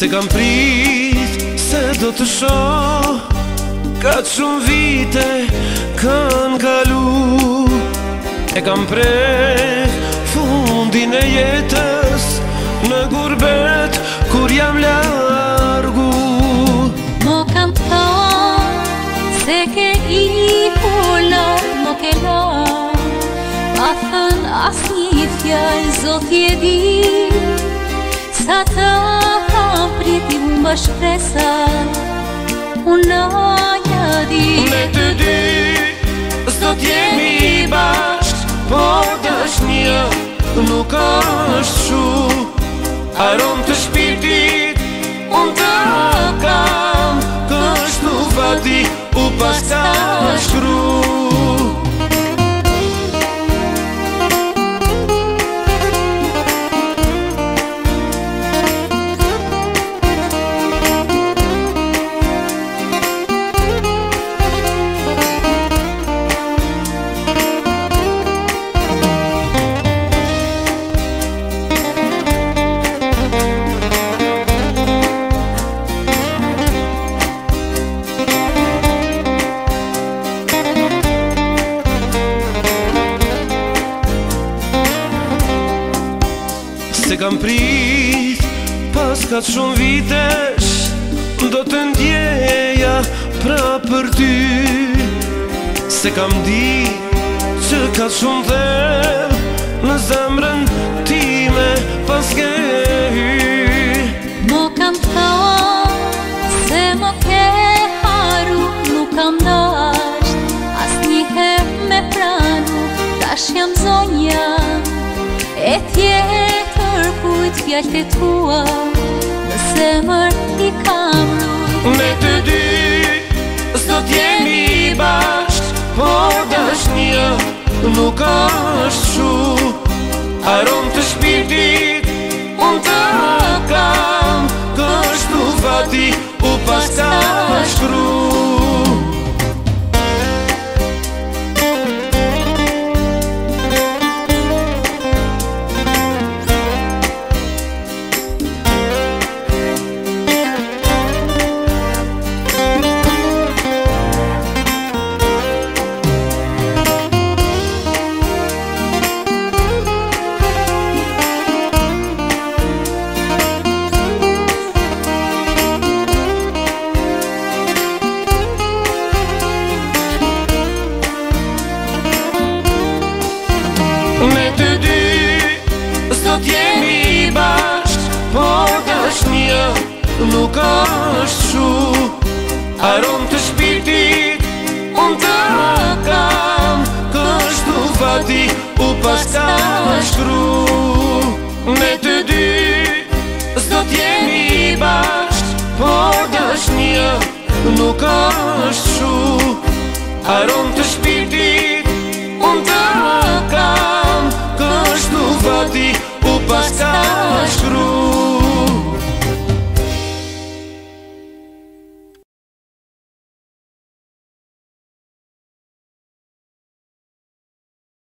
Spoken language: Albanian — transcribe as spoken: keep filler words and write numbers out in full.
Se kam prit se do të shoh, ka shumë vite kanë kalu. E kam prek fundin e jetës në gurbet kur jam largu. Mo kam thënë se ke ikula, mo ke la, ma thënë as një fjallë, Zoti e di. Sa të kam priti unë më shpresa, unë aja di. Ne të dy s'do t'jemi bashk, po dashnia nuk është shu. Aron të shpirtit unë të kam, kështu fati u pas ta shkru. Se kam prit pas ka të shumë vitesh, do të ndjeja pra për ty. Se kam di që ka të shumë dhe në zemrën time pas ke hy. Mo kam thënë se mo ke haru, nuk kam dasht as njëherë me pranu. Tash jam zonja e tjetër kujt fjallët e tua, në zemër i kam rujt. Ne të dy s'do t'jemi bashk, po dashnia nuk është shu. Aron të shpirtit unë të kam, kështu fati u pas ta shkru. Ne të dy s'do t'jemi bashk, po dashnia nuk është shu. Aron të shpirtit unë të kam, kështu fati u pas ta shkru. Ne të dy s'do t'jemi bashk, po dashnia nuk është shu. Aron të shpirtit